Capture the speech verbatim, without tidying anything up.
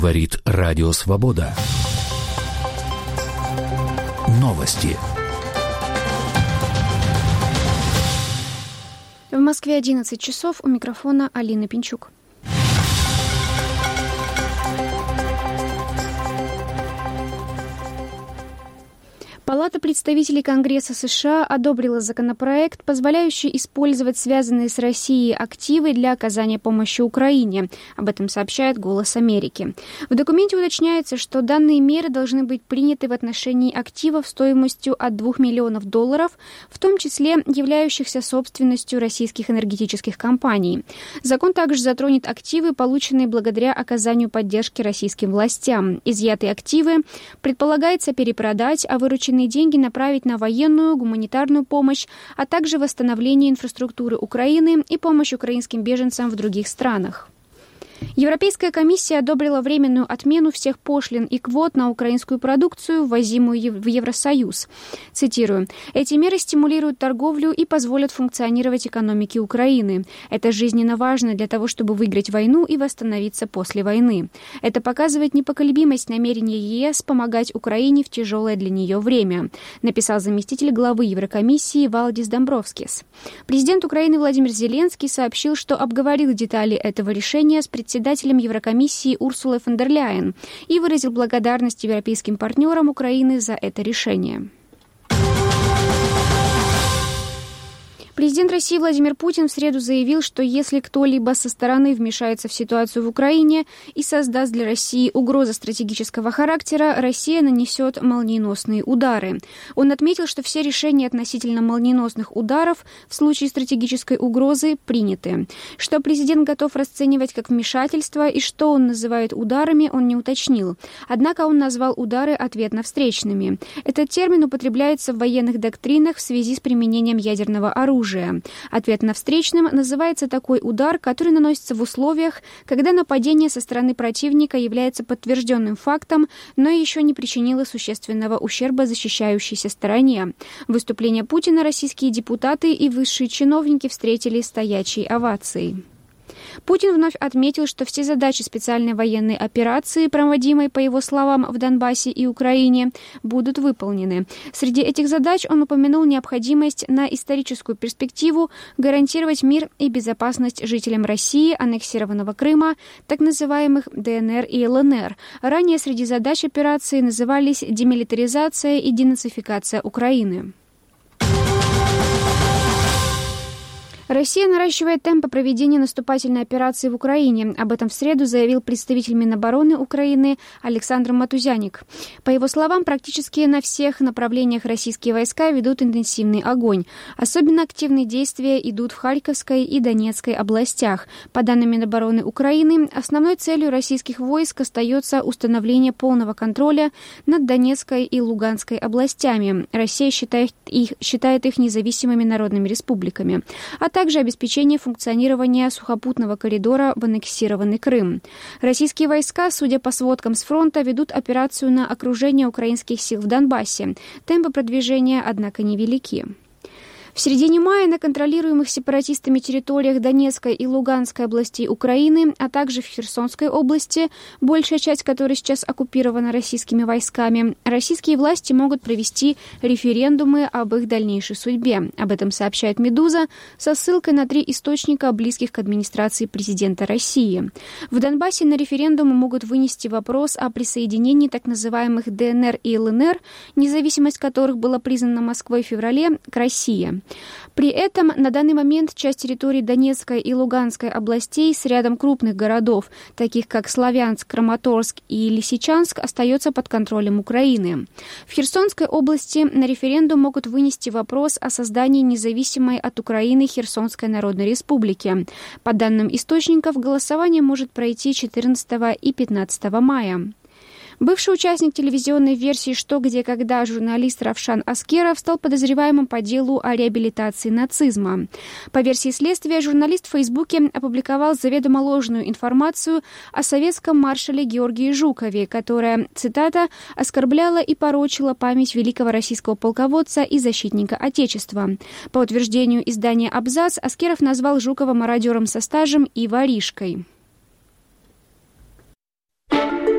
Говорит Радио Свобода. Новости. В Москве одиннадцать часов. У микрофона Алина Пинчук. Палата представителей Конгресса США одобрила законопроект, позволяющий использовать связанные с Россией активы для оказания помощи Украине. Об этом сообщает «Голос Америки». В документе уточняется, что данные меры должны быть приняты в отношении активов стоимостью от двух миллионов долларов, в том числе являющихся собственностью российских энергетических компаний. Закон также затронет активы, полученные благодаря оказанию поддержки российским властям. Изъятые активы предполагается перепродать, а вырученные деньги направить на военную, гуманитарную помощь, а также восстановление инфраструктуры Украины и помощь украинским беженцам в других странах. Европейская комиссия одобрила временную отмену всех пошлин и квот на украинскую продукцию, ввозимую в Евросоюз. Цитирую: «Эти меры стимулируют торговлю и позволят функционировать экономике Украины. Это жизненно важно для того, чтобы выиграть войну и восстановиться после войны. Это показывает непоколебимость намерения ЕС помогать Украине в тяжелое для нее время», написал заместитель главы Еврокомиссии Валдис Домбровскис. Президент Украины Владимир Зеленский сообщил, что обговорил детали этого решения с председателем председателем Еврокомиссии Урсулой фон дер Ляйен и выразил благодарность европейским партнерам Украины за это решение. Президент России Владимир Путин в среду заявил, что если кто-либо со стороны вмешается в ситуацию в Украине и создаст для России угрозу стратегического характера, Россия нанесет молниеносные удары. Он отметил, что все решения относительно молниеносных ударов в случае стратегической угрозы приняты. Что президент готов расценивать как вмешательство и что он называет ударами, он не уточнил. Однако он назвал удары ответно-встречными. Этот термин употребляется в военных доктринах в связи с применением ядерного оружия. Ответно-встречным называется такой удар, который наносится в условиях, когда нападение со стороны противника является подтвержденным фактом, но еще не причинило существенного ущерба защищающейся стороне. Выступление Путина российские депутаты и высшие чиновники встретили стоячей овацией. Путин вновь отметил, что все задачи специальной военной операции, проводимой, по его словам, в Донбассе и Украине, будут выполнены. Среди этих задач он упомянул необходимость на историческую перспективу гарантировать мир и безопасность жителям России, аннексированного Крыма, так называемых ДНР и ЛНР. Ранее среди задач операции назывались демилитаризация и денацификация Украины. Россия наращивает темпы проведения наступательной операции в Украине. Об этом в среду заявил представитель Минобороны Украины Александр Матузяник. По его словам, практически на всех направлениях российские войска ведут интенсивный огонь. Особенно активные действия идут в Харьковской и Донецкой областях. По данным Минобороны Украины, основной целью российских войск остается установление полного контроля над Донецкой и Луганской областями. Россия считает их, считает их независимыми народными республиками, а также также обеспечение функционирования сухопутного коридора в аннексированный Крым. Российские войска, судя по сводкам с фронта, ведут операцию на окружение украинских сил в Донбассе. Темпы продвижения, однако, невелики. В середине мая на контролируемых сепаратистами территориях Донецкой и Луганской областей Украины, а также в Херсонской области, большая часть которой сейчас оккупирована российскими войсками, российские власти могут провести референдумы об их дальнейшей судьбе. Об этом сообщает «Медуза» со ссылкой на три источника, близких к администрации президента России. В Донбассе на референдум могут вынести вопрос о присоединении так называемых ДНР и ЛНР, независимость которых была признана Москвой в феврале, к России. При этом на данный момент часть территории Донецкой и Луганской областей с рядом крупных городов, таких как Славянск, Краматорск и Лисичанск, остается под контролем Украины. В Херсонской области на референдум могут вынести вопрос о создании независимой от Украины Херсонской Народной Республики. По данным источников, голосование может пройти четырнадцатого и пятнадцатого мая. Бывший участник телевизионной версии «Что, где, когда» журналист Равшан Аскеров стал подозреваемым по делу о реабилитации нацизма. По версии следствия, журналист в Фейсбуке опубликовал заведомо ложную информацию о советском маршале Георгии Жукове, которая, цитата, «оскорбляла и порочила память великого российского полководца и защитника Отечества». По утверждению издания «Абзац», Аскеров назвал Жукова мародером со стажем и воришкой.